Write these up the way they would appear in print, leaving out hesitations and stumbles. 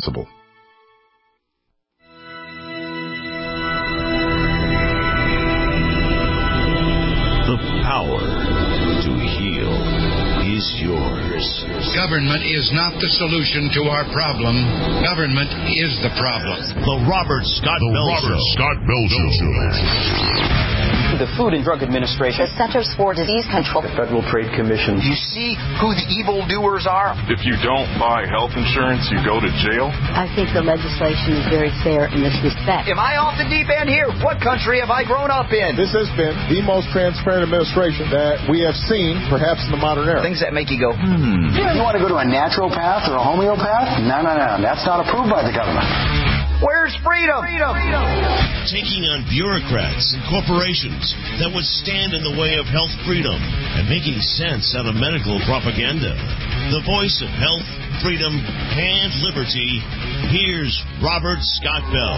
The power to heal is yours. Government is not the solution to our problem. Government is the problem. The Robert Scott Bell Show. The Food and Drug Administration, the Centers for Disease Control, the Federal Trade Commission. You see who the evildoers are? If you don't buy health insurance, you go to jail. I think the legislation is very fair in this respect. Am I off the deep end here? What country have I grown up in? This has been the most transparent administration that we have seen, perhaps in the modern era. Things that make you go, You want to go to a naturopath or a homeopath? No. That's not approved by the government. Where's freedom? Taking on bureaucrats and corporations that would stand in the way of health freedom and making sense out of medical propaganda. The voice of health, freedom, and liberty. Here's Robert Scott Bell.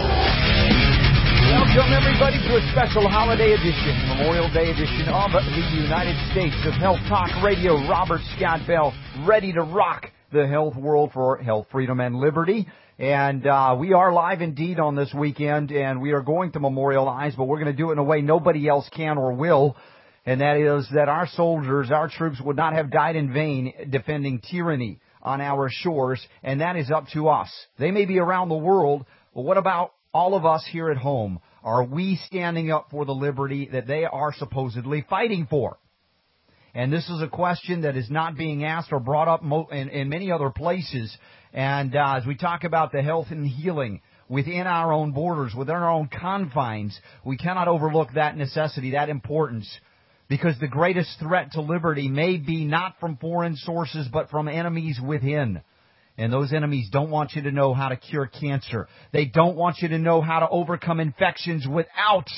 Welcome, everybody, to a special holiday edition, Memorial Day edition of the United States of Health Talk Radio. Robert Scott Bell, ready to rock the health world for health, freedom, and liberty. And we are live indeed on this weekend, and we are going to memorialize, but we're going to do it in a way nobody else can or will, and that is that our soldiers, our troops, would not have died in vain defending tyranny on our shores, and that is up to us. They may be around the world, but what about all of us here at home? Are we standing up for the liberty that they are supposedly fighting for? And this is a question that is not being asked or brought up in many other places. And as we talk about the health and healing within our own borders, within our own confines, we cannot overlook that necessity, that importance, because the greatest threat to liberty may be not from foreign sources, but from enemies within. And those enemies don't want you to know how to cure cancer. They don't want you to know how to overcome infections without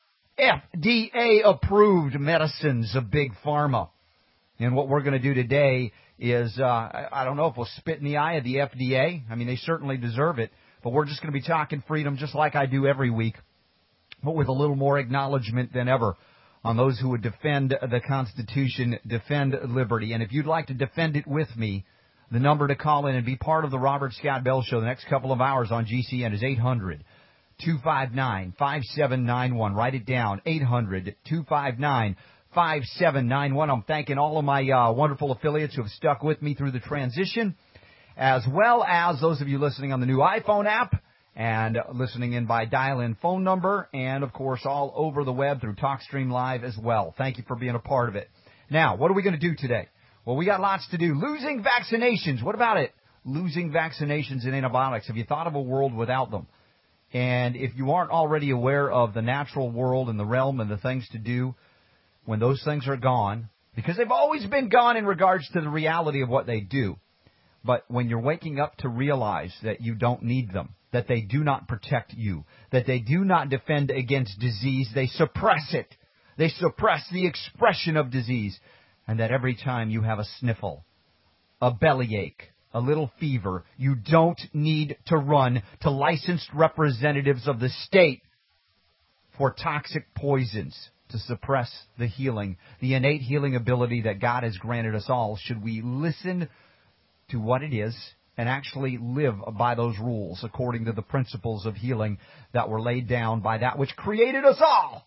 FDA-approved medicines of Big Pharma. And what we're going to do today is, I don't know if we'll spit in the eye of the FDA. I mean, they certainly deserve it. But we're just going to be talking freedom just like I do every week, but with a little more acknowledgement than ever on those who would defend the Constitution, defend liberty. And if you'd like to defend it with me, the number to call in and be part of the Robert Scott Bell Show the next couple of hours on GCN is 800-259-5791. Write it down, 800-259-5791. I'm thanking all of my wonderful affiliates who have stuck with me through the transition, as well as those of you listening on the new iPhone app and listening in by dial-in phone number, and, of course, all over the web through TalkStream Live as well. Thank you for being a part of it. Now, what are we going to do today? Well, we got lots to do. Losing vaccinations. What about it? Losing vaccinations and antibiotics. Have you thought of a world without them? And if you aren't already aware of the natural world and the realm and the things to do when those things are gone, because they've always been gone in regards to the reality of what they do. But when you're waking up to realize that you don't need them, that they do not protect you, that they do not defend against disease, they suppress it. They suppress the expression of disease. And that every time you have a sniffle, a bellyache, a little fever, you don't need to run to licensed representatives of the state for toxic poisons to suppress the healing, the innate healing ability that God has granted us all. Should we listen to what it is and actually live by those rules according to the principles of healing that were laid down by that which created us all?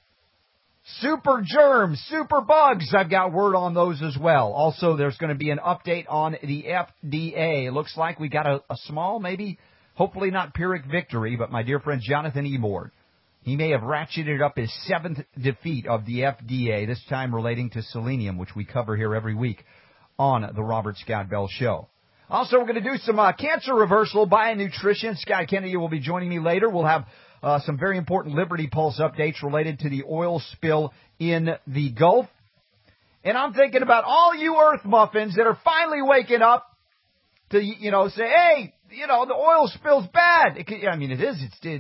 Super germs, super bugs, I've got word on those as well. Also, there's going to be an update on the FDA. It looks like we got a small, maybe, hopefully not Pyrrhic victory, but my dear friend Jonathan Emord, he may have ratcheted up his 7th defeat of the FDA, this time relating to selenium, which we cover here every week on the Robert Scott Bell Show. Also, we're going to do some cancer reversal by a nutrition. Scott Kennedy will be joining me later. We'll have some very important Liberty Pulse updates related to the oil spill in the Gulf. And I'm thinking about all you Earth muffins that are finally waking up to, say, hey, the oil spill's bad. It is.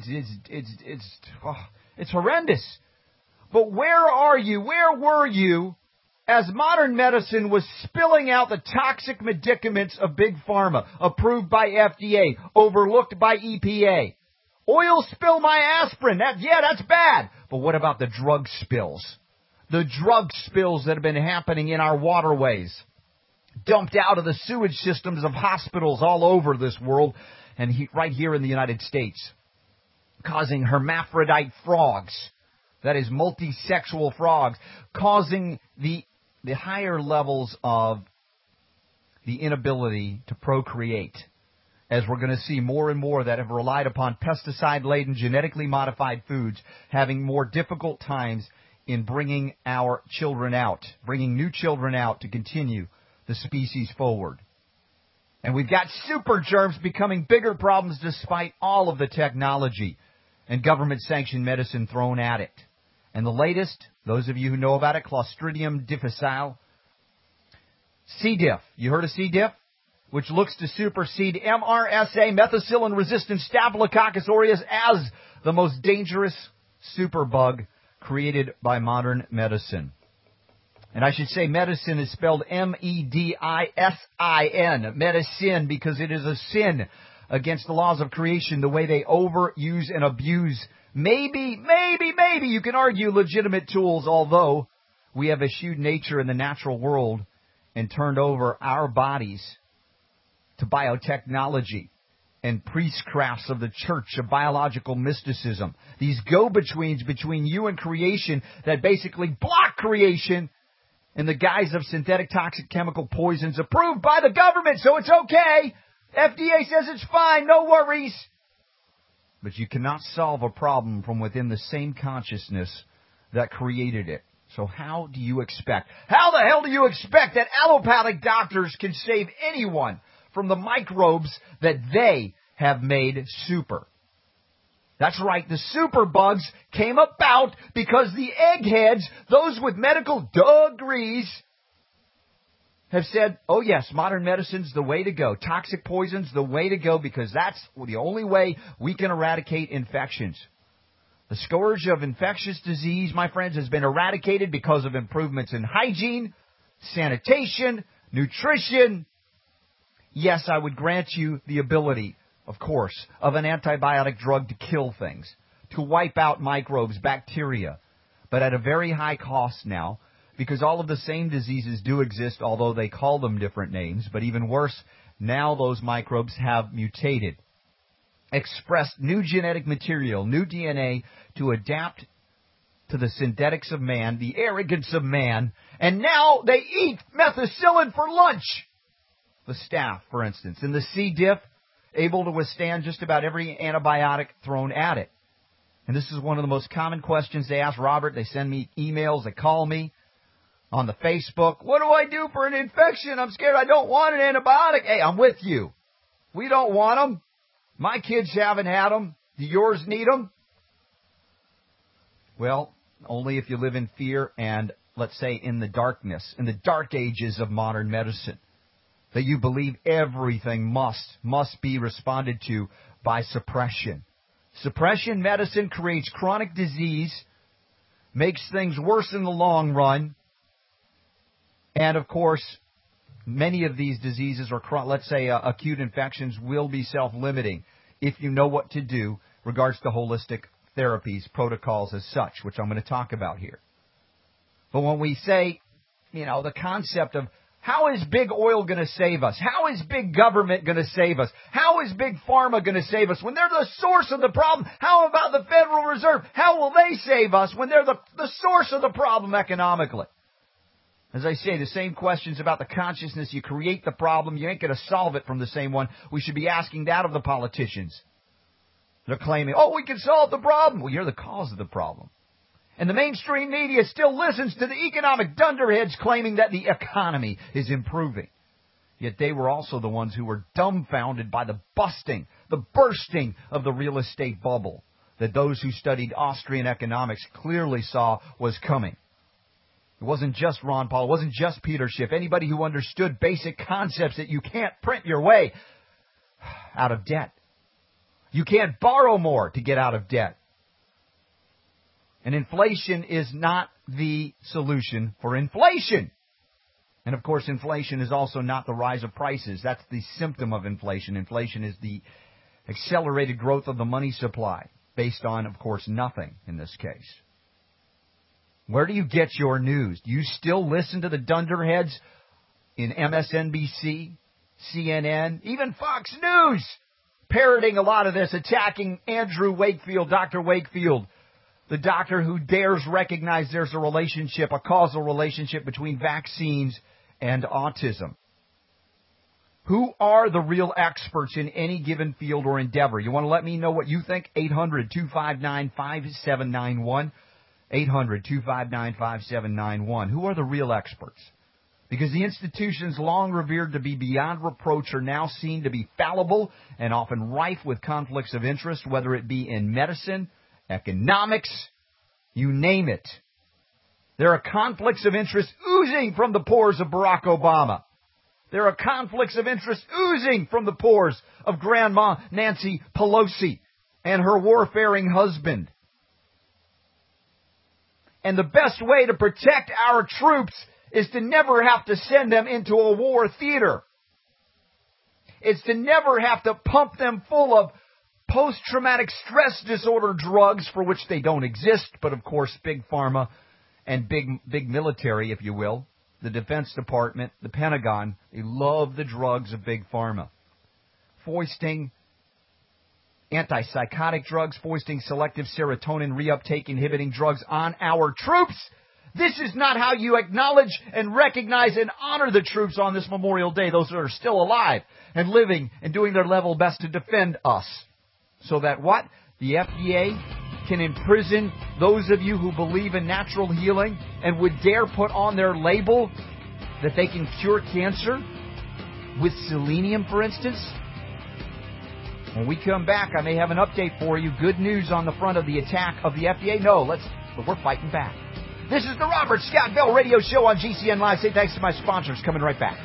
It's horrendous. But where are you? Where were you as modern medicine was spilling out the toxic medicaments of Big Pharma, approved by FDA, overlooked by EPA? Oil spill my aspirin. That's bad. But what about the drug spills? The drug spills that have been happening in our waterways, dumped out of the sewage systems of hospitals all over this world. and right here in the United States, causing hermaphrodite frogs, that is multisexual frogs, causing the higher levels of the inability to procreate, as we're going to see more and more that have relied upon pesticide-laden, genetically modified foods, having more difficult times in bringing our children out, bringing new children out to continue the species forward. And we've got super germs becoming bigger problems despite all of the technology and government-sanctioned medicine thrown at it. And the latest, those of you who know about it, Clostridium difficile, C. diff. You heard of C. diff? Which looks to supersede MRSA, methicillin-resistant Staphylococcus aureus, as the most dangerous superbug created by modern medicine. And I should say medicine is spelled Medicin, medicine, because it is a sin against the laws of creation, the way they overuse and abuse maybe you can argue legitimate tools, although we have eschewed nature in the natural world and turned over our bodies to biotechnology and priestcrafts of the church of biological mysticism. These go-betweens between you and creation that basically block creation in the guise of synthetic toxic chemical poisons approved by the government, so it's okay. FDA says it's fine, no worries. But you cannot solve a problem from within the same consciousness that created it. So how do you expect? How the hell do you expect that allopathic doctors can save anyone from the microbes that they have made super? That's right, the superbugs came about because the eggheads, those with medical degrees, have said, oh yes, modern medicine's the way to go. Toxic poison's the way to go because that's the only way we can eradicate infections. The scourge of infectious disease, my friends, has been eradicated because of improvements in hygiene, sanitation, nutrition. Yes, I would grant you the ability, of course, of an antibiotic drug to kill things, to wipe out microbes, bacteria, but at a very high cost now, because all of the same diseases do exist, although they call them different names. But even worse, now those microbes have mutated, expressed new genetic material, new DNA to adapt to the synthetics of man, the arrogance of man, and now they eat methicillin for lunch. The staph, for instance, and the C. diff, able to withstand just about every antibiotic thrown at it. And this is one of the most common questions they ask Robert. They send me emails, they call me on the Facebook. What do I do for an infection? I'm scared. I don't want an antibiotic. Hey, I'm with you. We don't want them. My kids haven't had them. Do yours need them? Well, only if you live in fear and, let's say, in the darkness, in the dark ages of modern medicine, that you believe everything must be responded to by suppression. Suppression medicine creates chronic disease, makes things worse in the long run, and, of course, many of these diseases, or let's say acute infections, will be self-limiting if you know what to do regards to holistic therapies, protocols as such, which I'm going to talk about here. But when we say, the concept of how is big oil going to save us? How is big government going to save us? How is big pharma going to save us? When they're the source of the problem, how about the Federal Reserve? How will they save us when they're the source of the problem economically? As I say, the same questions about the consciousness. You create the problem. You ain't going to solve it from the same one. We should be asking that of the politicians. They're claiming, we can solve the problem. Well, you're the cause of the problem. And the mainstream media still listens to the economic dunderheads claiming that the economy is improving. Yet they were also the ones who were dumbfounded by the bursting of the real estate bubble that those who studied Austrian economics clearly saw was coming. It wasn't just Ron Paul. It wasn't just Peter Schiff. Anybody who understood basic concepts that you can't print your way out of debt. You can't borrow more to get out of debt. And inflation is not the solution for inflation. And, of course, inflation is also not the rise of prices. That's the symptom of inflation. Inflation is the accelerated growth of the money supply based on, of course, nothing in this case. Where do you get your news? Do you still listen to the dunderheads in MSNBC, CNN, even Fox News? parroting a lot of this, attacking Andrew Wakefield, Dr. Wakefield, the doctor who dares recognize there's a relationship, a causal relationship between vaccines and autism. Who are the real experts in any given field or endeavor? You want to let me know what you think? 800-259-5791. 800-259-5791. Who are the real experts? Because the institutions long revered to be beyond reproach are now seen to be fallible and often rife with conflicts of interest, whether it be in medicine, economics, you name it. There are conflicts of interest oozing from the pores of Barack Obama. There are conflicts of interest oozing from the pores of Grandma Nancy Pelosi and her warfaring husband. And the best way to protect our troops is to never have to send them into a war theater. It's to never have to pump them full of post-traumatic stress disorder drugs for which they don't exist, but of course Big Pharma and big military, if you will, the Defense Department, the Pentagon, they love the drugs of Big Pharma. Foisting antipsychotic drugs, foisting selective serotonin reuptake inhibiting drugs on our troops. This is not how you acknowledge and recognize and honor the troops on this Memorial Day, those that are still alive and living and doing their level best to defend us. So that what? The FDA can imprison those of you who believe in natural healing and would dare put on their label that they can cure cancer with selenium, for instance. When we come back, I may have an update for you. Good news on the front of the attack of the FDA. No, but we're fighting back. This is the Robert Scott Bell Radio Show on GCN Live. Say thanks to my sponsors. Coming right back.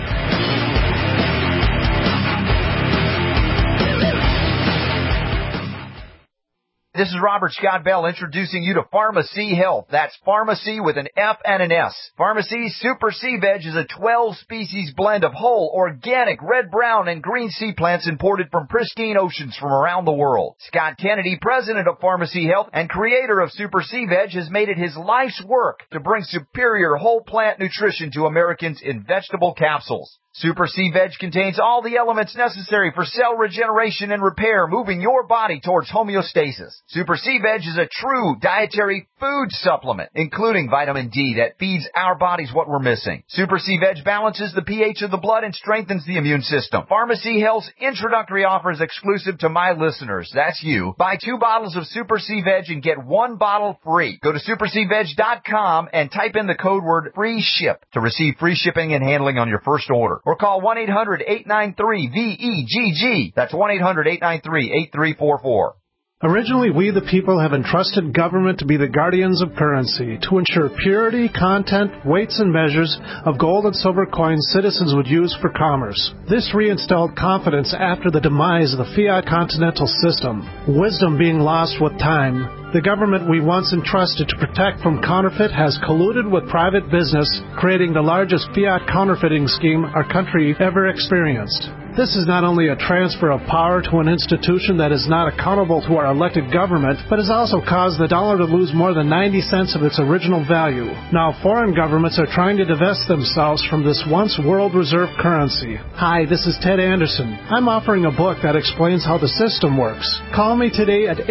This is Robert Scott Bell introducing you to Pharmacy Health. That's pharmacy with an F and an S. Pharmacy Super Sea Veg is a 12-species blend of whole, organic, red, brown, and green sea plants imported from pristine oceans from around the world. Scott Kennedy, president of Pharmacy Health and creator of Super Sea Veg, has made it his life's work to bring superior whole plant nutrition to Americans in vegetable capsules. Super Sea Veg contains all the elements necessary for cell regeneration and repair, moving your body towards homeostasis. Super Sea Veg is a true dietary food supplement, including vitamin D that feeds our bodies what we're missing. Super Sea Veg balances the pH of the blood and strengthens the immune system. Pharmacy Health's introductory offer is exclusive to my listeners. That's you. Buy 2 bottles of Super Sea Veg and get 1 bottle free. Go to superseaveg.com and type in the code word FREESHIP to receive free shipping and handling on your first order. Or call 1-800-893-VEGG. That's 1-800-893-8344. Originally, we the people have entrusted government to be the guardians of currency, to ensure purity, content, weights, and measures of gold and silver coins citizens would use for commerce. This reinstalled confidence after the demise of the fiat continental system, wisdom being lost with time. The government we once entrusted to protect from counterfeit has colluded with private business, creating the largest fiat counterfeiting scheme our country ever experienced. This is not only a transfer of power to an institution that is not accountable to our elected government, but has also caused the dollar to lose more than 90 cents of its original value. Now foreign governments are trying to divest themselves from this once world reserve currency. Hi, this is Ted Anderson. I'm offering a book that explains how the system works. Call me today at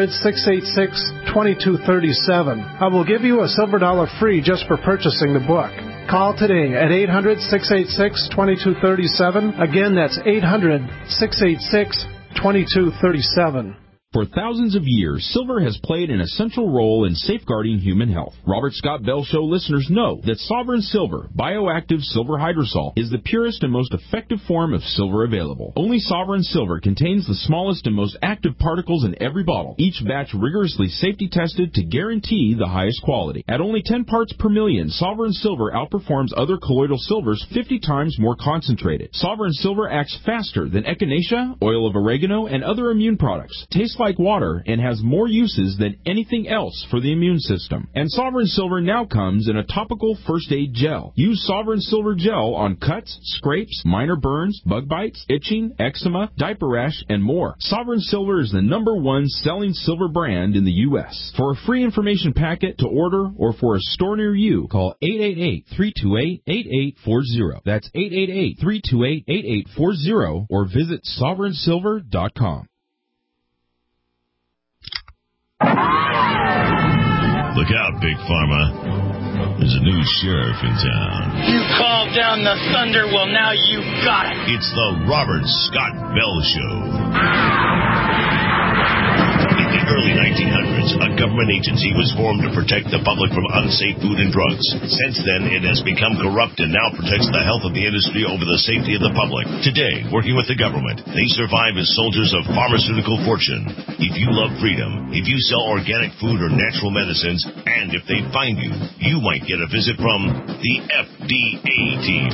800-686-2237. I will give you a silver dollar free just for purchasing the book. Call today at 800-686-2237. Again, that's 800-686-2237. For thousands of years, silver has played an essential role in safeguarding human health. Robert Scott Bell Show listeners know that Sovereign Silver, bioactive silver hydrosol, is the purest and most effective form of silver available. Only Sovereign Silver contains the smallest and most active particles in every bottle, each batch rigorously safety tested to guarantee the highest quality. At only 10 parts per million, Sovereign Silver outperforms other colloidal silvers 50 times more concentrated. Sovereign Silver acts faster than echinacea, oil of oregano, and other immune products. Tastes like like water and has more uses than anything else for the immune system. And Sovereign Silver now comes in a topical first aid gel. Use Sovereign Silver gel on cuts, scrapes, minor burns, bug bites, itching, eczema, diaper rash, and more. Sovereign Silver is the #1 selling silver brand in the U.S. For a free information packet to order or for a store near you, call 888-328-8840. That's 888-328-8840 or visit sovereignsilver.com. Look out, Big Pharma. There's a new sheriff in town. You called down the thunder, well, now you got it. It's the Robert Scott Bell Show. In the early 1900s, a government agency was formed to protect the public from unsafe food and drugs. Since then, it has become corrupt and now protects the health of the industry over the safety of the public. Today, working with the government, they survive as soldiers of pharmaceutical fortune. If you love freedom, if you sell organic food or natural medicines, and if they find you, you might get a visit from the FDA team.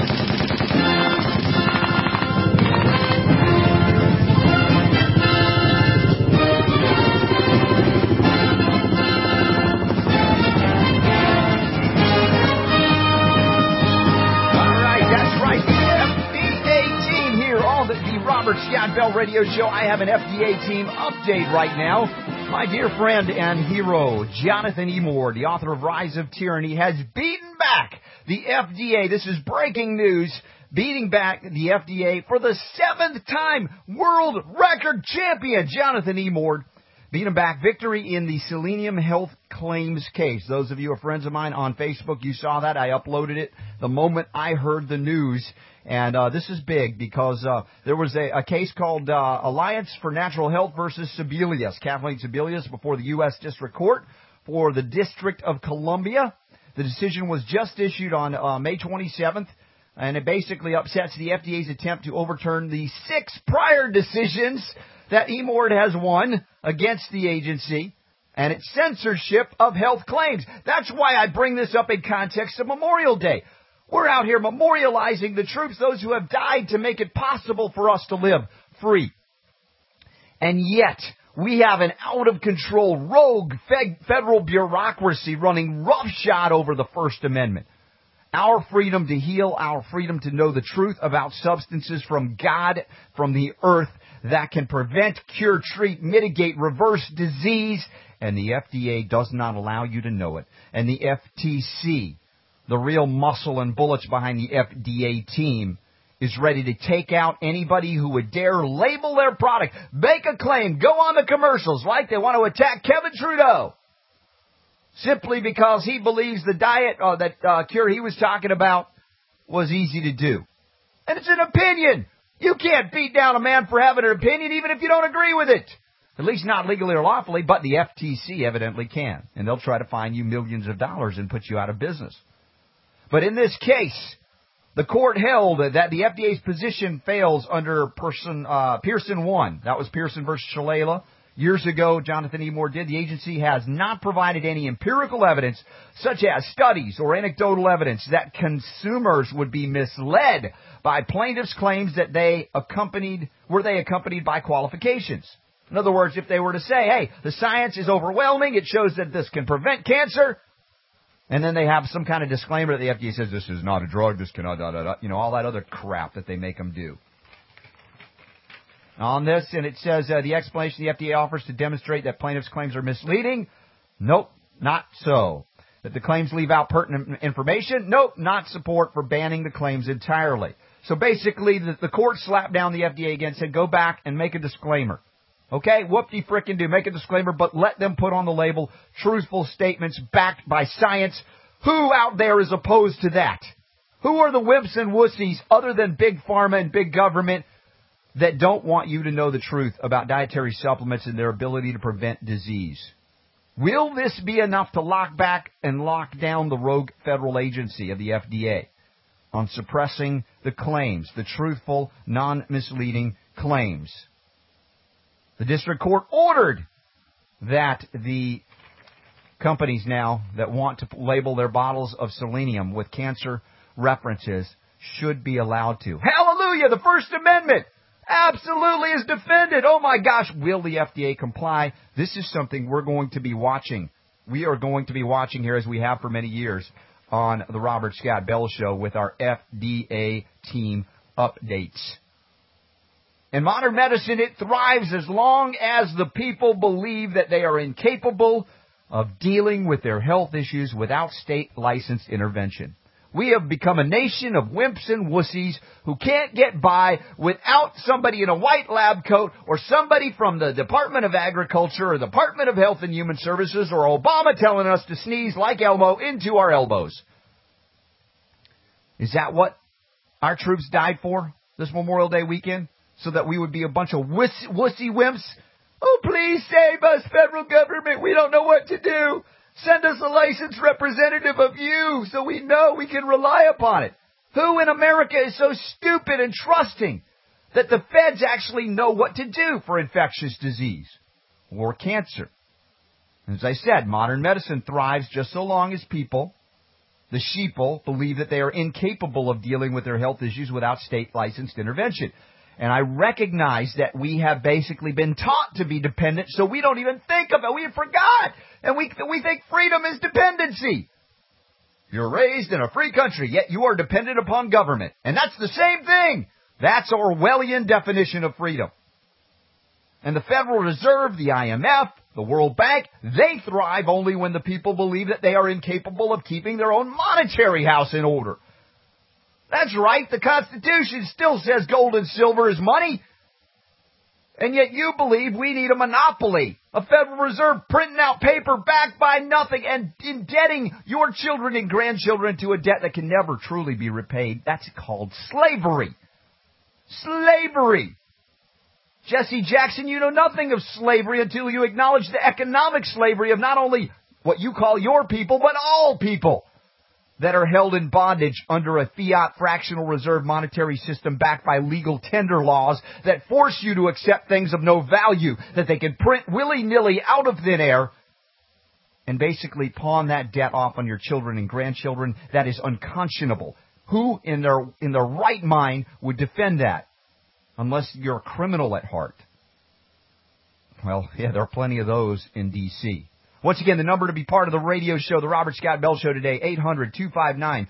Robert Scott Bell Radio Show. I have an FDA team update right now. My dear friend and hero, Jonathan Emord, the author of Rise of Tyranny, has beaten back the FDA. This is breaking news. Beating back the FDA for the 7th time. World record champion, Jonathan Emord. Beating back victory in the Selenium Health Claims case. Those of you who are friends of mine on Facebook, you saw that. I uploaded it the moment I heard the news. And this is big because there was a case called Alliance for Natural Health versus Sebelius, Kathleen Sebelius, before the U.S. District Court for the District of Columbia. The decision was just issued on May 27th, and it basically upsets the FDA's attempt to overturn the 6 prior decisions that Emord has won against the agency and its censorship of health claims. That's why I bring this up in context of Memorial Day. We're out here memorializing the troops, those who have died to make it possible for us to live free. And yet, we have an out-of-control, rogue federal bureaucracy running roughshod over the First Amendment. Our freedom to heal, our freedom to know the truth about substances from God, from the earth, that can prevent, cure, treat, mitigate, reverse disease. And the FDA does not allow you to know it. And the FTC, the real muscle and bullets behind the FDA team, is ready to take out anybody who would dare label their product, make a claim, go on the commercials like they want to attack Kevin Trudeau, simply because he believes the diet that cure he was talking about was easy to do. And it's an opinion. You can't beat down a man for having an opinion even if you don't agree with it. At least not legally or lawfully, but the FTC evidently can. And they'll try to fine you millions of dollars and put you out of business. But in this case, the court held that the FDA's position fails under Pearson 1. That was Pearson versus Shalala. Years ago, Jonathan Emord did. The agency has not provided any empirical evidence, such as studies or anecdotal evidence, that consumers would be misled by plaintiffs' claims that were they accompanied by qualifications. In other words, if they were to say, hey, the science is overwhelming, it shows that this can prevent cancer, and then they have some kind of disclaimer that the FDA says this is not a drug, this cannot, all that other crap that they make them do. On this, and it says the explanation the FDA offers to demonstrate that plaintiffs' claims are misleading. Nope, not so. That the claims leave out pertinent information. Nope, not support for banning the claims entirely. So basically, the court slapped down the FDA again, said go back and make a disclaimer. Okay, whoop-de-frickin-do, make a disclaimer, but let them put on the label truthful statements backed by science. Who out there is opposed to that? Who are the wimps and wussies other than Big Pharma and Big Government that don't want you to know the truth about dietary supplements and their ability to prevent disease? Will this be enough to lock back and lock down the rogue federal agency of the FDA on suppressing the claims, the truthful, non-misleading claims? The district court ordered that the companies now that want to label their bottles of selenium with cancer references should be allowed to. Hallelujah! The First Amendment! absolutely is defended. Oh my gosh, will the FDA comply? This is something we're going to be watching. We are going to be watching here, as we have for many years, on the Robert Scott Bell Show with our FDA team updates. In modern medicine, it thrives as long as the people believe that they are incapable of dealing with their health issues without state-licensed intervention. We have become a nation of wimps and wussies who can't get by without somebody in a white lab coat or somebody from the Department of Agriculture or the Department of Health and Human Services or Obama telling us to sneeze like Elmo into our elbows. Is that what our troops died for this Memorial Day weekend? So that we would be a bunch of wussy wimps? Oh, please save us, federal government. We don't know what to do. Send us a licensed representative of you so we know we can rely upon it. Who in America is so stupid and trusting that the feds actually know what to do for infectious disease or cancer? As I said, modern medicine thrives just so long as people, the sheeple, believe that they are incapable of dealing with their health issues without state-licensed intervention. And I recognize that we have basically been taught to be dependent, so we don't even think of it. We forgot. And we think freedom is dependency. You're raised in a free country, yet you are dependent upon government. And that's the same thing. That's Orwellian definition of freedom. And the Federal Reserve, the IMF, the World Bank, they thrive only when the people believe that they are incapable of keeping their own monetary house in order. That's right. The Constitution still says gold and silver is money. And yet you believe we need a monopoly, a Federal Reserve printing out paper backed by nothing and indebting your children and grandchildren to a debt that can never truly be repaid. That's called slavery. Slavery. Jesse Jackson, you know nothing of slavery until you acknowledge the economic slavery of not only what you call your people, but all people that are held in bondage under a fiat fractional reserve monetary system backed by legal tender laws that force you to accept things of no value that they can print willy-nilly out of thin air and basically pawn that debt off on your children and grandchildren. That is unconscionable. Who in their right mind would defend that? Unless you're a criminal at heart. Well, yeah, there are plenty of those in D.C. Once again, the number to be part of the radio show, the Robert Scott Bell Show today, 800-259-5791,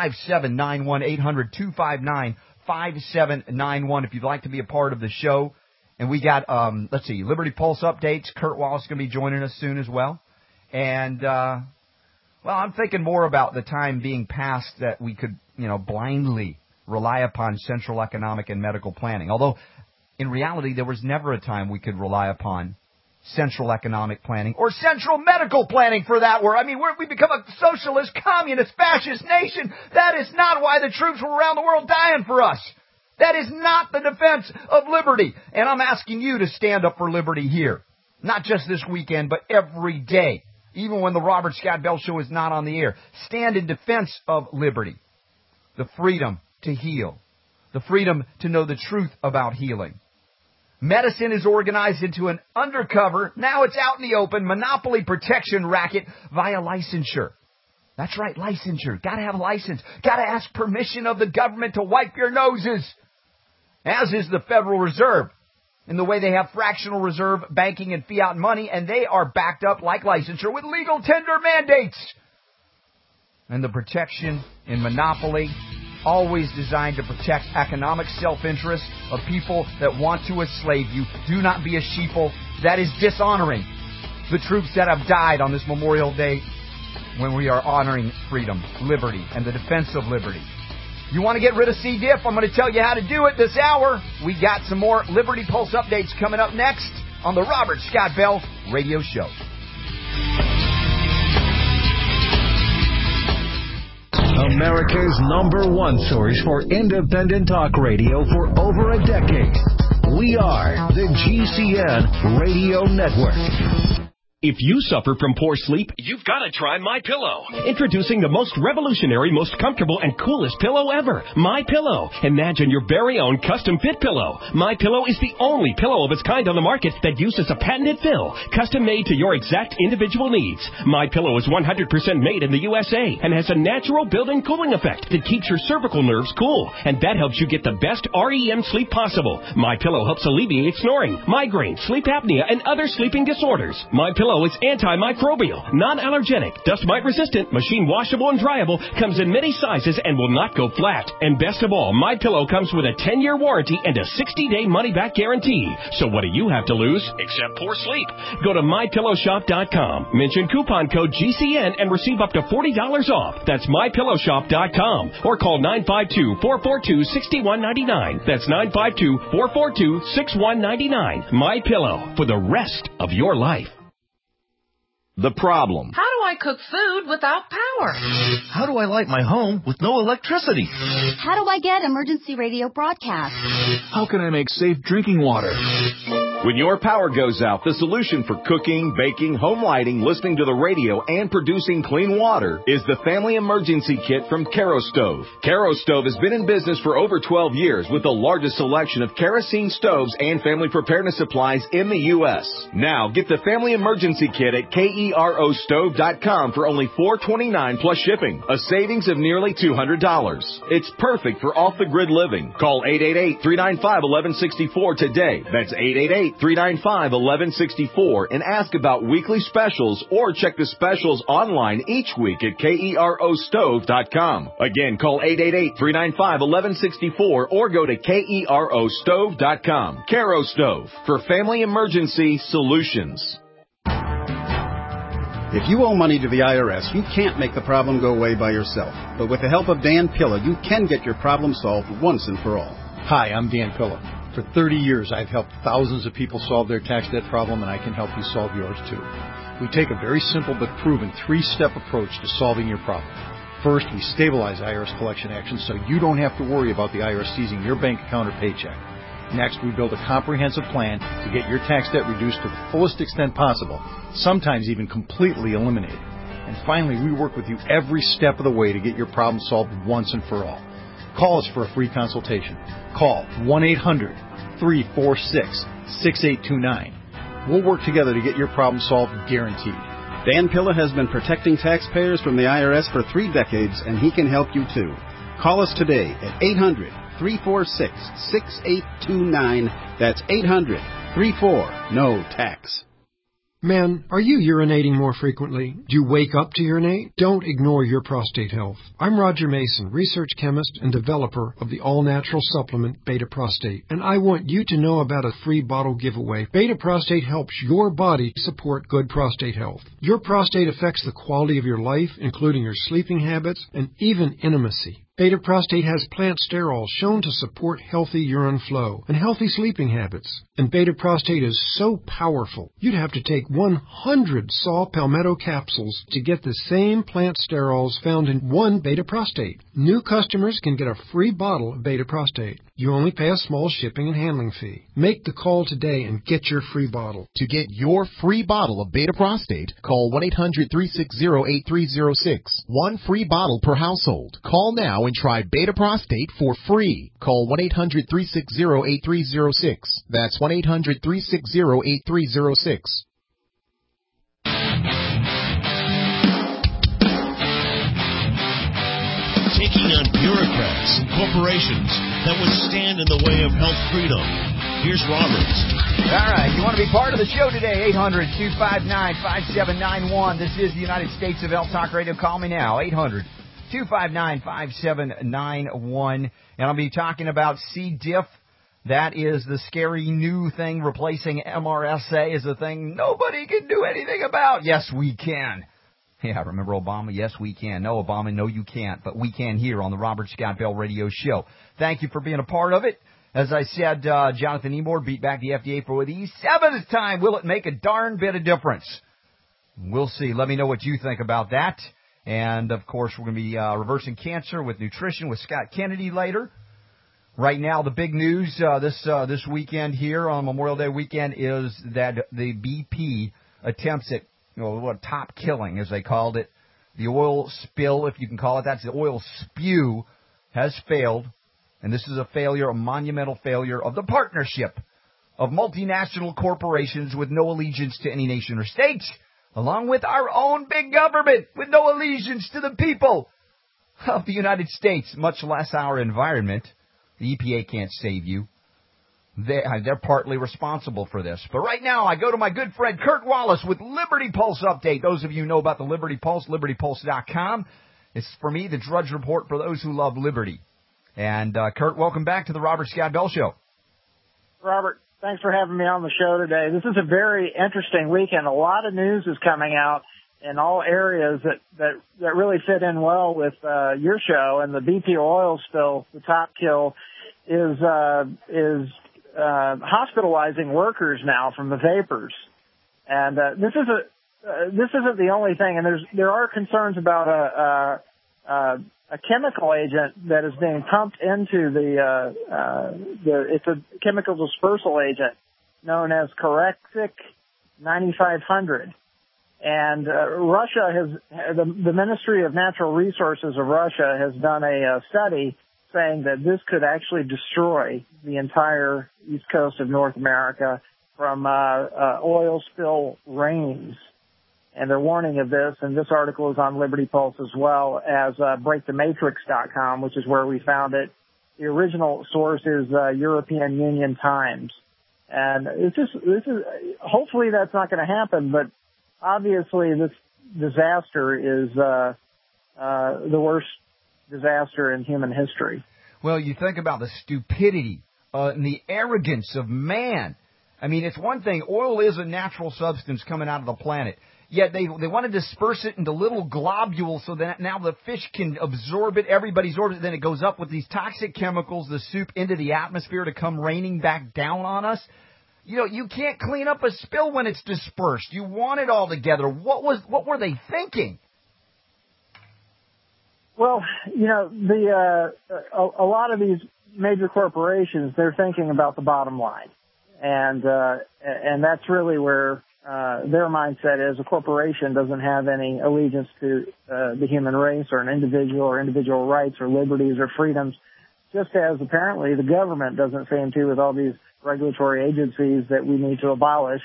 800-259-5791 if you'd like to be a part of the show. And we got, Liberty Pulse updates. Kurt Wallace is going to be joining us soon as well. And, I'm thinking more about the time being past that we could, blindly rely upon central economic and medical planning. Although, in reality, there was never a time we could rely upon central economic planning, or central medical planning for that word. We become a socialist, communist, fascist nation. That is not why the troops were around the world dying for us. That is not the defense of liberty. And I'm asking you to stand up for liberty here. Not just this weekend, but every day. Even when the Robert Scott Bell Show is not on the air. Stand in defense of liberty. The freedom to heal. The freedom to know the truth about healing. Medicine is organized into an undercover, now it's out in the open, monopoly protection racket via licensure. That's right, licensure. Got to have a license. Got to ask permission of the government to wipe your noses. As is the Federal Reserve, in the way they have fractional reserve banking and fiat money, and they are backed up like licensure with legal tender mandates. And the protection in monopoly, always designed to protect economic self-interest of people that want to enslave you. Do not be a sheeple. That is dishonoring the troops that have died on this Memorial Day when we are honoring freedom, liberty, and the defense of liberty. You want to get rid of C. diff? I'm going to tell you how to do it this hour. We got some more Liberty Pulse updates coming up next on the Robert Scott Bell Radio Show. America's #1 source for independent talk radio for over a decade. We are the GCN Radio Network. If you suffer from poor sleep, you've got to try MyPillow. Introducing the most revolutionary, most comfortable, and coolest pillow ever, MyPillow. Imagine your very own custom-fit pillow. MyPillow is the only pillow of its kind on the market that uses a patented fill, custom-made to your exact individual needs. MyPillow is 100% made in the USA and has a natural built-in cooling effect that keeps your cervical nerves cool, and that helps you get the best REM sleep possible. MyPillow helps alleviate snoring, migraine, sleep apnea, and other sleeping disorders. MyPillow is antimicrobial, non-allergenic, dust mite resistant, machine washable and dryable, comes in many sizes and will not go flat. And best of all, MyPillow comes with a 10-year warranty and a 60-day money-back guarantee. So what do you have to lose except poor sleep? Go to MyPillowShop.com, mention coupon code GCN and receive up to $40 off. That's MyPillowShop.com or call 952-442-6199. That's 952-442-6199. MyPillow, for the rest of your life. The problem. How do I cook food without power? How do I light my home with no electricity? How do I get emergency radio broadcasts? How can I make safe drinking water? When your power goes out, the solution for cooking, baking, home lighting, listening to the radio, and producing clean water is the Family Emergency Kit from Kerastove. Kerastove has been in business for over 12 years with the largest selection of kerosene stoves and family preparedness supplies in the U.S. Now, get the Family Emergency Kit at KEROstove.com for only $4.29 plus shipping, a savings of nearly $200. It's perfect for off-the-grid living. Call 888-395-1164 today. That's 888-395-1164 and ask about weekly specials or check the specials online each week at KEROstove.com. Again, call 888-395-1164 or go to KEROstove.com. Kerastove, for family emergency solutions. If you owe money to the IRS, you can't make the problem go away by yourself. But with the help of Dan Pilla, you can get your problem solved once and for all. Hi, I'm Dan Pilla. For 30 years, I've helped thousands of people solve their tax debt problem, and I can help you solve yours too. We take a very simple but proven 3-step approach to solving your problem. First, we stabilize IRS collection actions so you don't have to worry about the IRS seizing your bank account or paycheck. Next, we build a comprehensive plan to get your tax debt reduced to the fullest extent possible, sometimes even completely eliminated. And finally, we work with you every step of the way to get your problem solved once and for all. Call us for a free consultation. Call 1-800-346-6829. We'll work together to get your problem solved, guaranteed. Dan Pilla has been protecting taxpayers from the IRS for 3 decades, and he can help you too. Call us today at 800-346-6829. That's 800-34-NO-TAX. Men, are you urinating more frequently? Do you wake up to urinate? Don't ignore your prostate health. I'm Roger Mason, research chemist and developer of the all-natural supplement Beta Prostate, and I want you to know about a free bottle giveaway. Beta Prostate helps your body support good prostate health. Your prostate affects the quality of your life, including your sleeping habits and even intimacy. Beta Prostate has plant sterols shown to support healthy urine flow and healthy sleeping habits. And Beta Prostate is so powerful, you'd have to take 100 saw palmetto capsules to get the same plant sterols found in one Beta Prostate. New customers can get a free bottle of Beta Prostate. You only pay a small shipping and handling fee. Make the call today and get your free bottle. To get your free bottle of Beta Prostate, call 1-800-360-8306. One free bottle per household. Call now and try Beta Prostate for free. Call 1-800-360-8306. That's 1-800-360-8306. Taking on bureaucrats and corporations that would stand in the way of health freedom. Here's Roberts. All right, you want to be part of the show today, 800-259-5791. This is the United States of Health Talk Radio. Call me now, 800-259-5791. And I'll be talking about C. diff. That is the scary new thing replacing MRSA is a thing nobody can do anything about. Yes, we can. Yeah, remember Obama? Yes, we can. No, Obama, no, you can't. But we can here on the Robert Scott Bell Radio Show. Thank you for being a part of it. As I said, Jonathan Emord beat back the FDA for the 7th time. Will it make a darn bit of difference? We'll see. Let me know what you think about that. And, of course, we're going to be reversing cancer with nutrition with Scott Kennedy later. Right now, the big news this weekend here on Memorial Day weekend is that the BP attempts at what top killing, as they called it. The oil spill, if you can call it that, the oil spew has failed. And this is a failure, a monumental failure of the partnership of multinational corporations with no allegiance to any nation or state, along with our own big government with no allegiance to the people of the United States, much less our environment. The EPA can't save you. They're partly responsible for this. But right now, I go to my good friend Kurt Wallace with Liberty Pulse Update. Those of you who know about the Liberty Pulse, libertypulse.com. It's, for me, the Drudge Report for those who love liberty. And, Kurt, welcome back to the Robert Scott Bell Show. Robert, thanks for having me on the show today. This is a very interesting weekend. A lot of news is coming out in all areas that really fit in well with your show. And the BP oil spill, the top kill, is hospitalizing workers now from the vapors. And this isn't the only thing. And there are concerns about a chemical agent that is being pumped into it's a chemical dispersal agent known as Corexit 9500. And the Ministry of Natural Resources of Russia has done a study saying that this could actually destroy the entire east coast of North America from oil spill rains. And they're warning of this, and this article is on Liberty Pulse as well as BreakTheMatrix.com, which is where we found it. The original source is European Union Times. And hopefully that's not going to happen, but obviously this disaster is the worst disaster in human history. Well, you think about the stupidity and the arrogance of man. I mean, it's one thing. Oil is a natural substance coming out of the planet. Yet they want to disperse it into little globules so that now the fish can absorb it, everybody absorbs it, then it goes up with these toxic chemicals, the soup, into the atmosphere to come raining back down on us. You know, you can't clean up a spill when it's dispersed. You want it all together. What were they thinking? Well, you know, a lot of these major corporations, they're thinking about the bottom line. And that's really where their mindset is. A corporation doesn't have any allegiance to the human race or an individual or individual rights or liberties or freedoms, just as apparently the government doesn't seem to with all these regulatory agencies that we need to abolish.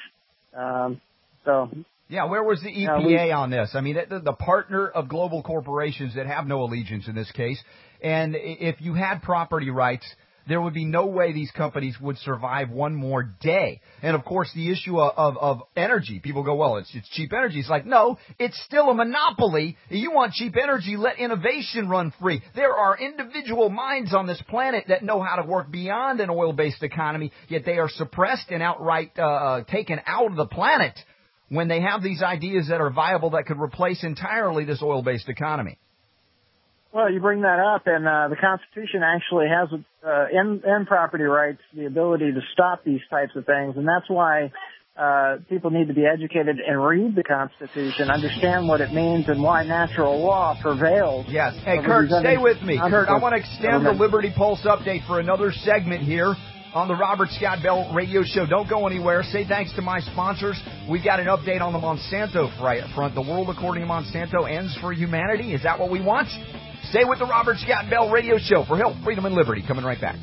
Yeah, where was the EPA on this? I mean, the partner of global corporations that have no allegiance in this case. And if you had property rights, there would be no way these companies would survive one more day. And, of course, the issue of energy. People go, well, it's cheap energy. It's like, no, it's still a monopoly. You want cheap energy, let innovation run free. There are individual minds on this planet that know how to work beyond an oil-based economy, yet they are suppressed and outright taken out of the planet when they have these ideas that are viable that could replace entirely this oil-based economy. Well, you bring that up, and the Constitution actually has in property rights the ability to stop these types of things, and that's why people need to be educated and read the Constitution, understand what it means, and why natural law prevails. Yes. Hey, Kurt, stay with me. Kurt, I want to extend the Liberty Pulse update for another segment here on the Robert Scott Bell Radio Show. Don't go anywhere. Say thanks to my sponsors. We've got an update on the Monsanto front. The world, according to Monsanto, ends for humanity. Is that what we want? Stay with the Robert Scott Bell Radio Show for health, freedom, and liberty. Coming right back.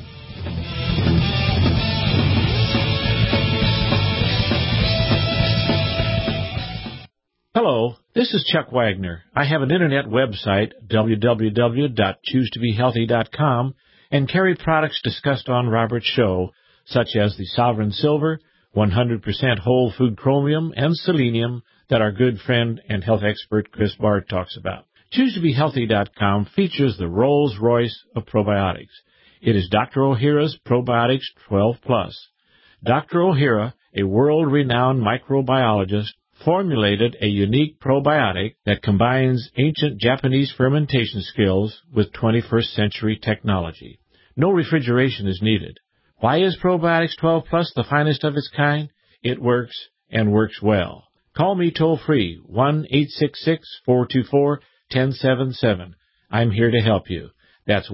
Hello, this is Chuck Wagner. I have an internet website, www.choosetobehealthy.com, and carry products discussed on Robert's show, such as the Sovereign Silver, 100% whole food chromium, and selenium that our good friend and health expert Chris Bard talks about. ChooseToBeHealthy.com features the Rolls-Royce of probiotics. It is Dr. Ohhira's Probiotics 12 Plus. Dr. Ohhira, a world-renowned microbiologist, formulated a unique probiotic that combines ancient Japanese fermentation skills with 21st century technology. No refrigeration is needed. Why is Probiotics 12 Plus the finest of its kind? It works, and works well. Call me toll-free, 1-866-424-1077. I'm here to help you. That's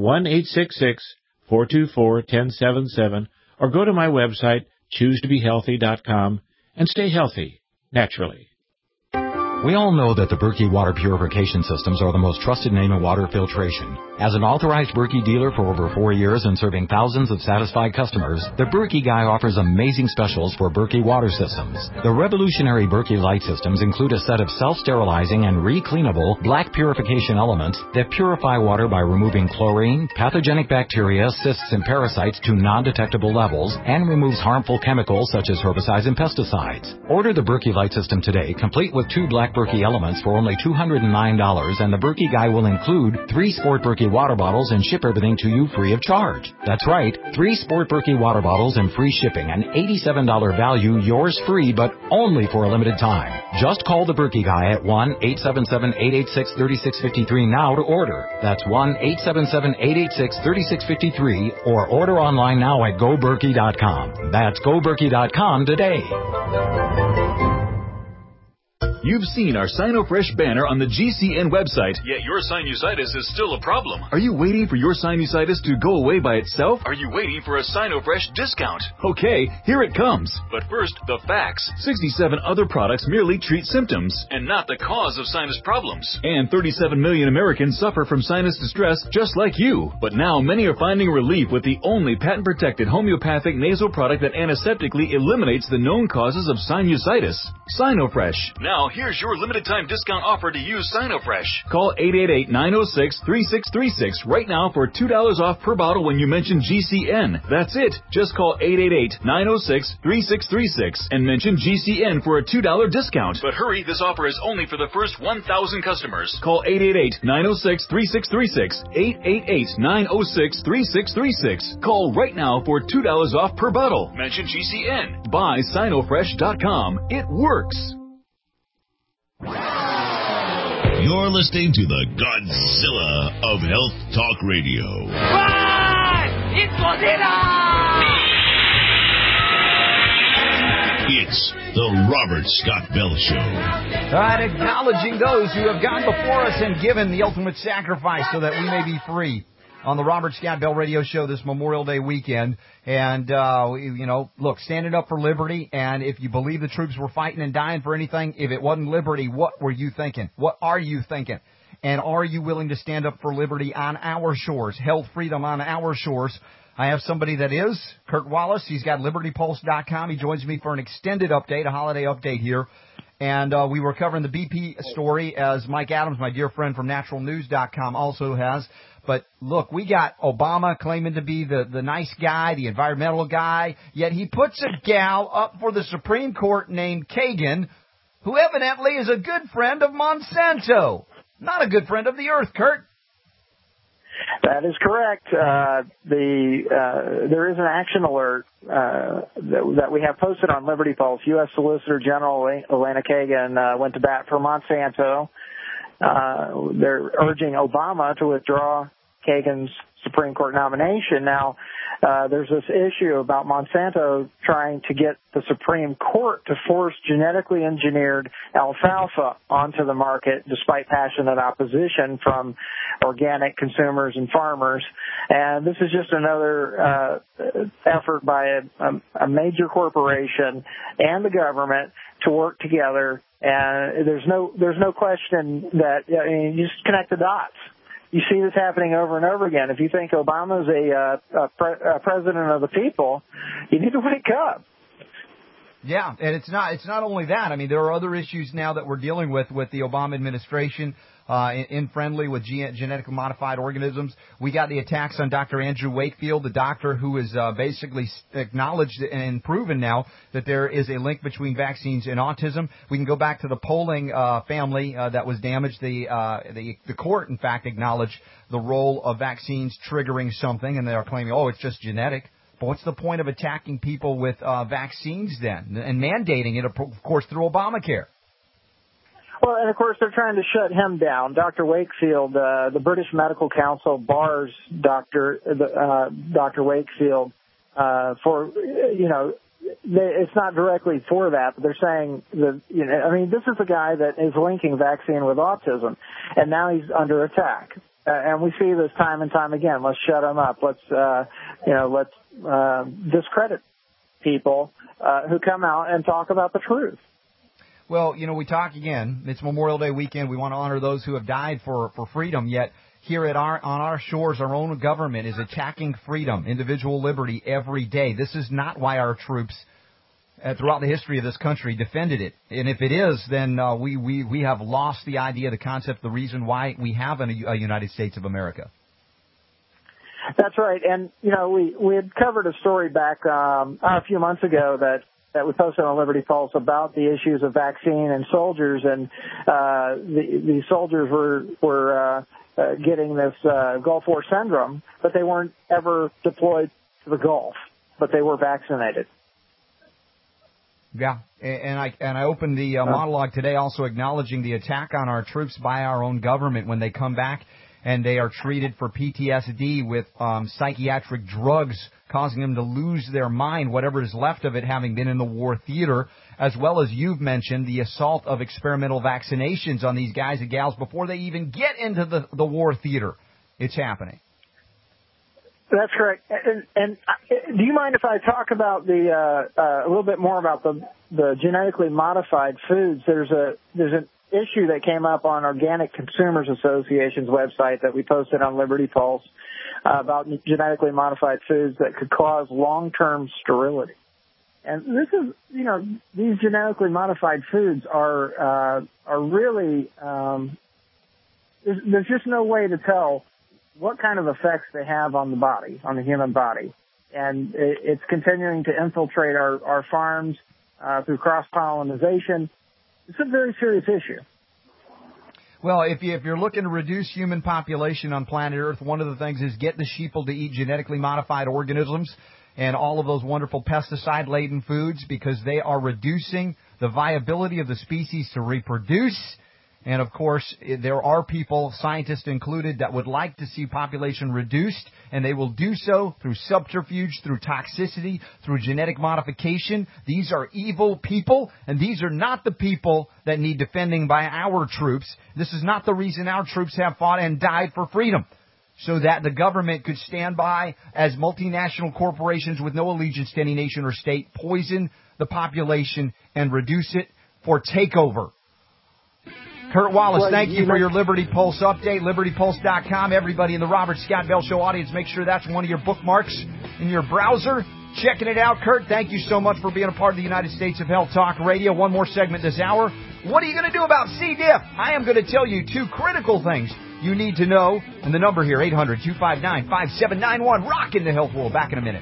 1-866-424-1077, or go to my website, choosetobehealthy.com, and stay healthy, naturally. We all know that the Berkey water purification systems are the most trusted name in water filtration. As an authorized Berkey dealer for over 4 years and serving thousands of satisfied customers, the Berkey Guy offers amazing specials for Berkey water systems. The revolutionary Berkey Light systems include a set of self-sterilizing and re-cleanable black purification elements that purify water by removing chlorine, pathogenic bacteria, cysts, and parasites to non-detectable levels, and removes harmful chemicals such as herbicides and pesticides. Order the Berkey Light system today, complete with 2 black Berkey elements for only $209, and the Berkey Guy will include 3 Sport Berkey water bottles and ship everything to you free of charge. That's right, 3 Sport Berkey water bottles and free shipping, an $87 value, yours free, but only for a limited time. Just call the Berkey Guy at 1-877-886-3653 now to order. That's 1-877-886-3653, or order online now at GoBerkey.com. That's GoBerkey.com today. You've seen our SinoFresh banner on the GCN website, yet your sinusitis is still a problem. Are you waiting for your sinusitis to go away by itself? Are you waiting for a SinoFresh discount? Okay, here it comes. But first, the facts. 67 other products merely treat symptoms and not the cause of sinus problems. And 37 million Americans suffer from sinus distress just like you. But now many are finding relief with the only patent-protected homeopathic nasal product that antiseptically eliminates the known causes of sinusitis. SinoFresh. Now, here's your limited time discount offer to use SinoFresh. Call 888-906-3636 right now for $2 off per bottle when you mention GCN. That's it. Just call 888-906-3636 and mention GCN for a $2 discount. But hurry, this offer is only for the first 1,000 customers. Call 888-906-3636. 888-906-3636. Call right now for $2 off per bottle. Mention GCN. Buy SinoFresh.com. It works. You're listening to the Godzilla of Health Talk Radio. Run! It's Godzilla! It's the Robert Scott Bell Show. All right, acknowledging those who have gone before us and given the ultimate sacrifice so that we may be free. On the Robert Scott Bell Radio Show this Memorial Day weekend. And, look, standing up for liberty. And if you believe the troops were fighting and dying for anything, if it wasn't liberty, what were you thinking? What are you thinking? And are you willing to stand up for liberty on our shores, health freedom on our shores? I have somebody that is, Kurt Wallace. He's got LibertyPulse.com. He joins me for an extended update, a holiday update here. And we were covering the BP story, as Mike Adams, my dear friend from NaturalNews.com, also has. But look, we got Obama claiming to be the nice guy, the environmental guy, yet he puts a gal up for the Supreme Court named Kagan, who evidently is a good friend of Monsanto. Not a good friend of the earth, Kurt. That is correct. There is an action alert that we have posted on Liberty Pulse. U.S. Solicitor General Elena Kagan went to bat for Monsanto. They're urging Obama to withdraw Kagan's Supreme Court nomination. Now, there's this issue about Monsanto trying to get the Supreme Court to force genetically engineered alfalfa onto the market despite passionate opposition from organic consumers and farmers. And this is just another effort by a major corporation and the government to work together. And there's no question that, you just connect the dots. You see this happening over and over again. If you think Obama's a president of the people, you need to wake up. Yeah, and it's not only that. I mean, there are other issues now that we're dealing with the Obama administration, in friendly with genetically modified organisms. We got the attacks on Dr. Andrew Wakefield, the doctor who is basically acknowledged and proven now that there is a link between vaccines and autism. We can go back to the polling family that was damaged. The court, in fact, acknowledged the role of vaccines triggering something, and they are claiming, it's just genetic. But what's the point of attacking people with vaccines then and mandating it, of course, through Obamacare? Well, and of course, they're trying to shut him down. Dr. Wakefield, the British Medical Council bars Dr. Wakefield for, it's not directly for that, but they're saying that, this is a guy that is linking vaccine with autism, and now he's under attack. And we see this time and time again. Let's shut him up. Let's discredit people who come out and talk about the truth. Well, we talk again. It's Memorial Day weekend. We want to honor those who have died for freedom, yet here on our shores, our own government is attacking freedom, individual liberty every day. This is not why our troops throughout the history of this country defended it. And if it is, then we have lost the idea, the concept, the reason why we have a United States of America. That's right. And, we had covered a story back a few months ago that we posted on Liberty Pulse about the issues of vaccine and soldiers. And the soldiers were getting this Gulf War syndrome, but they weren't ever deployed to the Gulf, but they were vaccinated. Yeah, and I opened the monologue today also acknowledging the attack on our troops by our own government when they come back and they are treated for PTSD with psychiatric drugs, causing them to lose their mind, whatever is left of it, having been in the war theater, as well as you've mentioned, the assault of experimental vaccinations on these guys and gals before they even get into the war theater. It's happening. That's correct. And do you mind if I talk about a little bit more about the genetically modified foods? There's an issue that came up on Organic Consumers Association's website that we posted on Liberty Pulse about genetically modified foods that could cause long-term sterility. And this is, these genetically modified foods are really there's just no way to tell what kind of effects they have on the body, on the human body. And it's continuing to infiltrate our farms through cross-pollination. It's a very serious issue. Well, if you're looking to reduce human population on planet Earth, one of the things is get the sheeple to eat genetically modified organisms and all of those wonderful pesticide-laden foods, because they are reducing the viability of the species to reproduce. And, of course, there are people, scientists included, that would like to see population reduced, and they will do so through subterfuge, through toxicity, through genetic modification. These are evil people, and these are not the people that need defending by our troops. This is not the reason our troops have fought and died for freedom, so that the government could stand by as multinational corporations with no allegiance to any nation or state poison the population and reduce it for takeover. Kurt Wallace, thank you for your Liberty Pulse update. LibertyPulse.com. Everybody in the Robert Scott Bell Show audience, make sure that's one of your bookmarks in your browser. Checking it out. Kurt, thank you so much for being a part of the United States of Health Talk Radio. One more segment this hour. What are you going to do about C. diff? I am going to tell you 2 critical things you need to know. And the number here, 800-259-5791. Rockin' the health world. Back in a minute.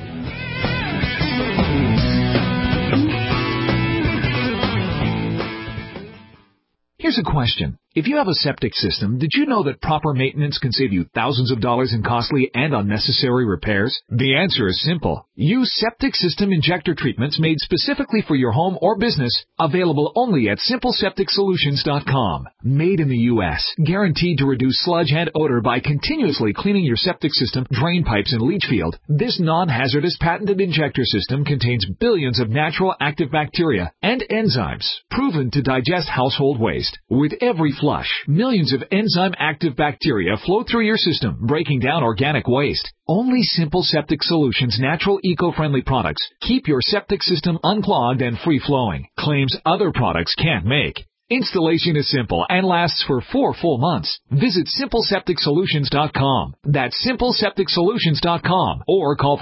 Here's a question. If you have a septic system, did you know that proper maintenance can save you thousands of dollars in costly and unnecessary repairs? The answer is simple. Use septic system injector treatments made specifically for your home or business, available only at simplesepticsolutions.com. Made in the U.S., guaranteed to reduce sludge and odor by continuously cleaning your septic system, drain pipes, and leach field. This non-hazardous patented injector system contains billions of natural active bacteria and enzymes proven to digest household waste. With every flush, millions of enzyme-active bacteria flow through your system, breaking down organic waste. Only Simple Septic Solutions natural eco-friendly products keep your septic system unclogged and free-flowing, claims other products can't make. Installation is simple and lasts for 4 full months. Visit simplesepticsolutions.com. That's simplesepticsolutions.com, or call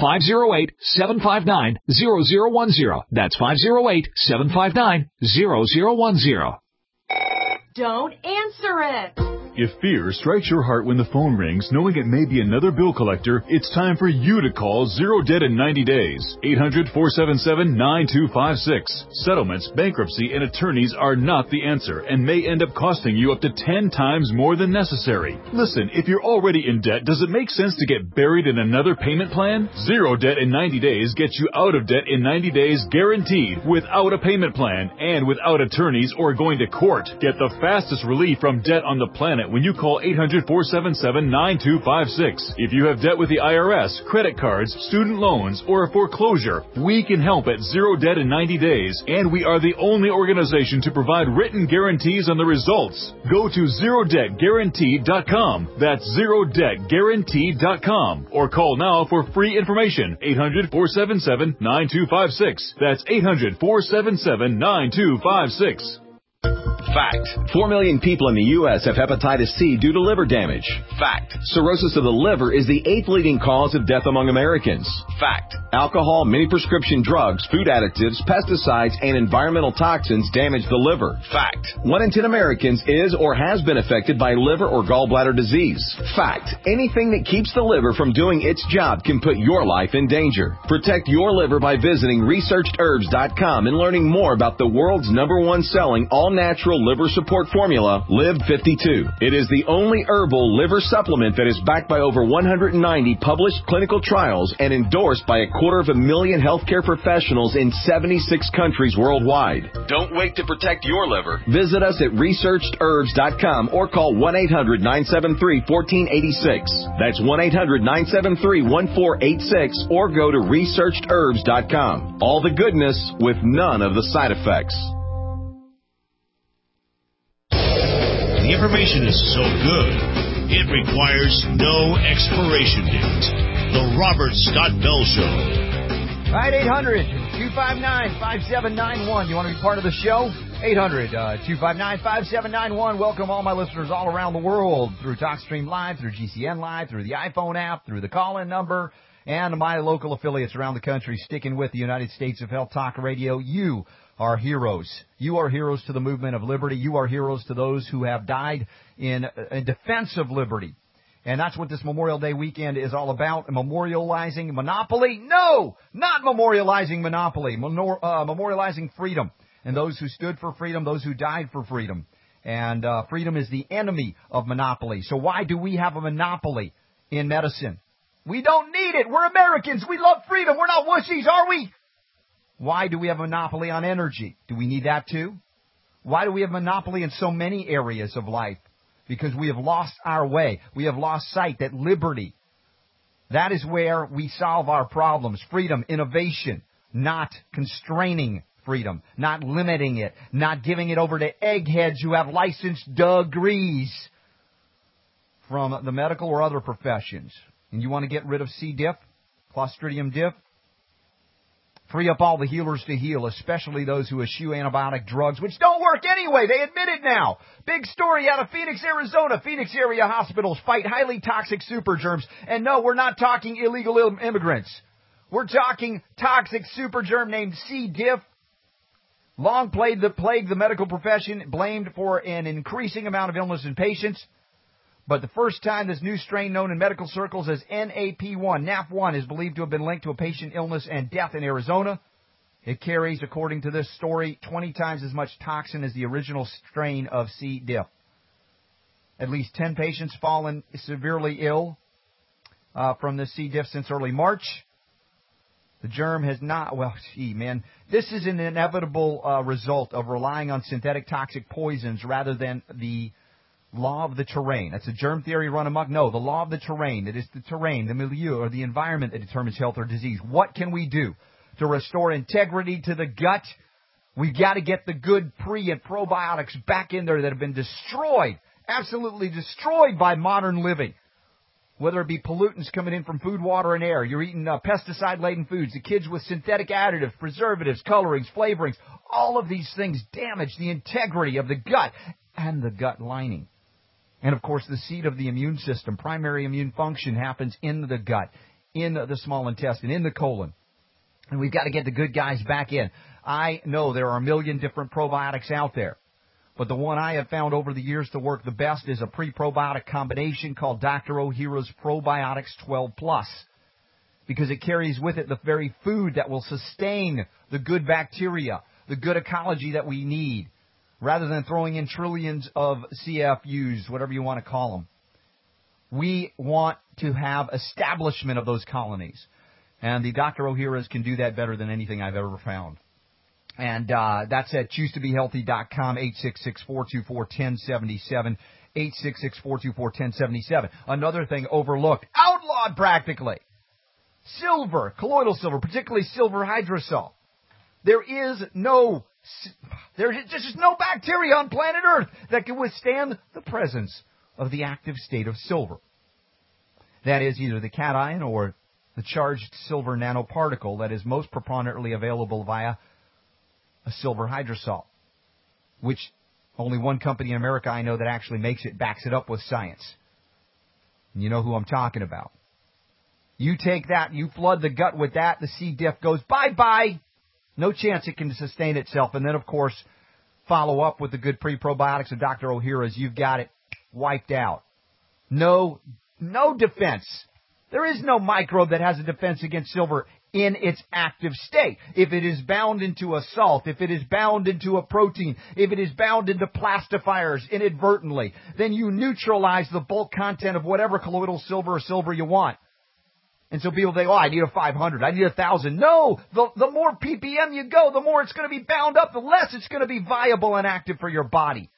508-759-0010. That's 508-759-0010. Don't answer it. If fear strikes your heart when the phone rings, knowing it may be another bill collector, it's time for you to call Zero Debt in 90 Days. 800-477-9256. Settlements, bankruptcy, and attorneys are not the answer and may end up costing you up to 10 times more than necessary. Listen, if you're already in debt, does it make sense to get buried in another payment plan? Zero Debt in 90 Days gets you out of debt in 90 days guaranteed, without a payment plan and without attorneys or going to court. Get the fastest relief from debt on the planet it when you call 800-477-9256. If you have debt with the IRS, credit cards, student loans, or a foreclosure, we can help at Zero Debt in 90 days, and we are the only organization to provide written guarantees on the results. Go to ZeroDebtGuaranteed.com. That's ZeroDebtGuaranteed.com. Or call now for free information. 800-477-9256. That's 800-477-9256. Fact. 4 million people in the U.S. have hepatitis C due to liver damage. Fact. Cirrhosis of the liver is the 8th leading cause of death among Americans. Fact. Alcohol, many prescription drugs, food additives, pesticides, and environmental toxins damage the liver. Fact. 1 in 10 Americans is or has been affected by liver or gallbladder disease. Fact. Anything that keeps the liver from doing its job can put your life in danger. Protect your liver by visiting ResearchedHerbs.com and learning more about the world's #1 selling all-natural liver support formula, Live 52. It is the only herbal liver supplement that is backed by over 190 published clinical trials and endorsed by 250,000 healthcare professionals in 76 countries worldwide. Don't wait to protect your liver. Visit us at ResearchedHerbs.com or call 1-800-973-1486. That's 1-800-973-1486 or go to ResearchedHerbs.com. All the goodness with none of the side effects. The information is so good, it requires no expiration date. The Robert Scott Bell Show. All right, 800-259-5791. You want to be part of the show? 800-259-5791. Welcome all my listeners all around the world through TalkStream Live, through GCN Live, through the iPhone app, through the call-in number, and my local affiliates around the country sticking with the United States of Health Talk Radio. You are heroes. You are heroes to the movement of liberty. You are heroes to those who have died in defense of liberty. And that's what this Memorial Day weekend is all about. Memorializing monopoly? No, not memorializing monopoly. Memorializing freedom. And those who stood for freedom, those who died for freedom. And freedom is the enemy of monopoly. So why do we have a monopoly in medicine? We don't need it. We're Americans. We love freedom. We're not wussies, are we? Why do we have a monopoly on energy? Do we need that too? Why do we have a monopoly in so many areas of life? Because we have lost our way. We have lost sight that liberty, that is where we solve our problems. Freedom, innovation, not constraining freedom, not limiting it, not giving it over to eggheads who have licensed degrees from the medical or other professions. And you want to get rid of C. diff, Clostridium diff? Free up all the healers to heal, especially those who eschew antibiotic drugs, which don't work anyway. They admit it now. Big story out of Phoenix, Arizona. Phoenix area hospitals fight highly toxic super germs. And no, we're not talking illegal immigrants. We're talking toxic super germ named C. diff. Long plagued the medical profession, blamed for an increasing amount of illness in patients. But the first time this new strain known in medical circles as NAP1 is believed to have been linked to a patient illness and death in Arizona. It carries, according to this story, 20 times as much toxin as the original strain of C. diff. At least 10 patients fallen severely ill from this C. diff since early March. The germ has not, this is an inevitable result of relying on synthetic toxic poisons rather than the law of the terrain. That's a germ theory run amok. No, the law of the terrain. It is the terrain, the milieu, or the environment that determines health or disease. What can we do to restore integrity to the gut? We've got to get the good pre- and probiotics back in there that have been destroyed, absolutely destroyed by modern living. Whether it be pollutants coming in from food, water, and air. You're eating pesticide-laden foods. The kids with synthetic additives, preservatives, colorings, flavorings. All of these things damage the integrity of the gut and the gut lining. And, of course, the seat of the immune system, primary immune function, happens in the gut, in the small intestine, in the colon. And we've got to get the good guys back in. I know there are a million different probiotics out there. But the one I have found over the years to work the best is a pre-probiotic combination called Dr. Ohhira's Probiotics 12 Plus. Because it carries with it the very food that will sustain the good bacteria, the good ecology that we need, rather than throwing in trillions of CFUs, whatever you want to call them. We want to have establishment of those colonies. And the Dr. Ohhira's can do that better than anything I've ever found. And that's at ChooseToBeHealthy.com, 866-424-1077, 866-424-1077. Another thing overlooked, outlawed practically. Silver, colloidal silver, particularly silver hydrosol. There's just no bacteria on planet Earth that can withstand the presence of the active state of silver. That is either the cation or the charged silver nanoparticle that is most preponderantly available via a silver hydrosol, which only one company in America I know that actually makes it, backs it up with science. And you know who I'm talking about. You take that, you flood the gut with that, the C. diff goes bye-bye. No chance it can sustain itself. And then, of course, follow up with the good pre-probiotics of Dr. Ohhira's. You've got it wiped out. No defense. There is no microbe that has a defense against silver in its active state. If it is bound into a salt, if it is bound into a protein, if it is bound into plastifiers inadvertently, then you neutralize the bulk content of whatever colloidal silver or silver you want. And so people think, I need a 500, I need 1,000. No, the more ppm you go, the more it's going to be bound up, the less it's going to be viable and active for your body.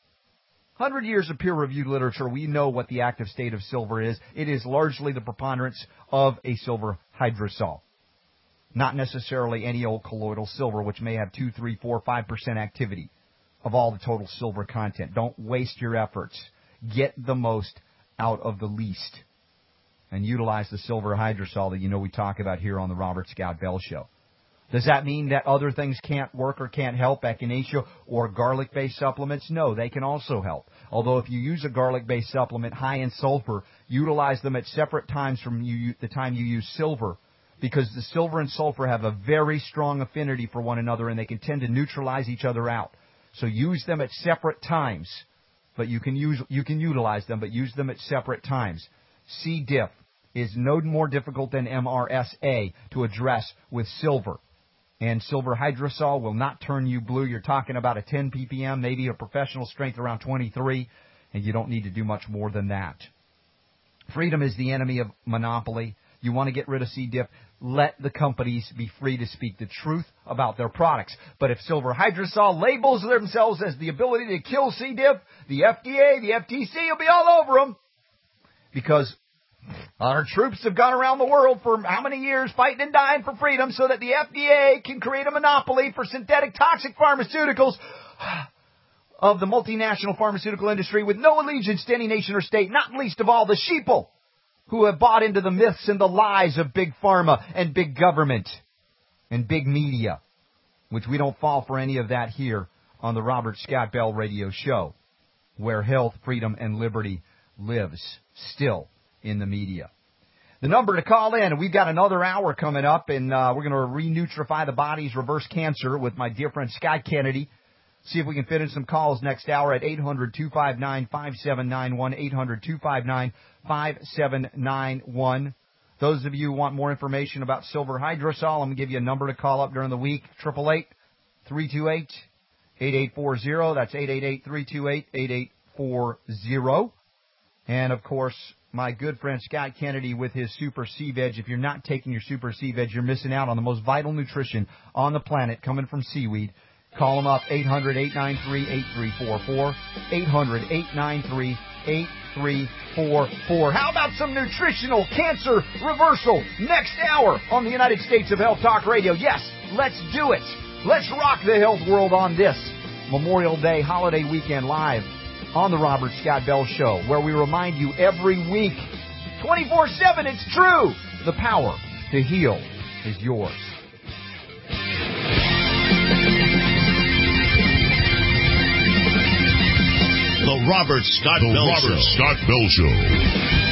100 years of peer-reviewed literature, we know what the active state of silver is. It is largely the preponderance of a silver hydrosol. Not necessarily any old colloidal silver, which may have 2, 3, 4, 5% activity of all the total silver content. Don't waste your efforts. Get the most out of the least. And utilize the silver hydrosol that you know we talk about here on the Robert Scott Bell Show. Does that mean that other things can't work or can't help, echinacea or garlic-based supplements? No, they can also help. Although if you use a garlic-based supplement high in sulfur, utilize them at separate times from the time you use silver, because the silver and sulfur have a very strong affinity for one another and they can tend to neutralize each other out. So use them at separate times, but you can utilize them, but use them at separate times. C. diff is no more difficult than MRSA to address with silver. And silver hydrosol will not turn you blue. You're talking about a 10 ppm, maybe a professional strength around 23, and you don't need to do much more than that. Freedom is the enemy of monopoly. You want to get rid of C. diff, let the companies be free to speak the truth about their products. But if silver hydrosol labels themselves as the ability to kill C. diff, the FDA, the FTC will be all over them. Because our troops have gone around the world for how many years fighting and dying for freedom so that the FDA can create a monopoly for synthetic toxic pharmaceuticals of the multinational pharmaceutical industry with no allegiance to any nation or state, not least of all the sheeple who have bought into the myths and the lies of big pharma and big government and big media, which we don't fall for any of that here on the Robert Scott Bell Radio Show, where health, freedom, and liberty lives still in the media. The number to call in, we've got another hour coming up, and we're going to re-nutrify the body's reverse cancer with my dear friend Scott Kennedy. See if we can fit in some calls next hour at 800-259-5791, 800-259-5791. Those of you who want more information about silver hydrosol, I'm going to give you a number to call up during the week, 888-328-8840. That's 888-328-8840. And, of course, my good friend Scott Kennedy with his Super C-Veg. If you're not taking your Super C-Veg, you're missing out on the most vital nutrition on the planet coming from seaweed. Call them up, 800-893-8344, 800-893-8344. How about some nutritional cancer reversal next hour on the United States of Health Talk Radio? Yes, let's do it. Let's rock the health world on this Memorial Day holiday weekend live on the Robert Scott Bell Show, where we remind you every week, 24/7, it's true, the power to heal is yours. The Robert Scott Bell Show.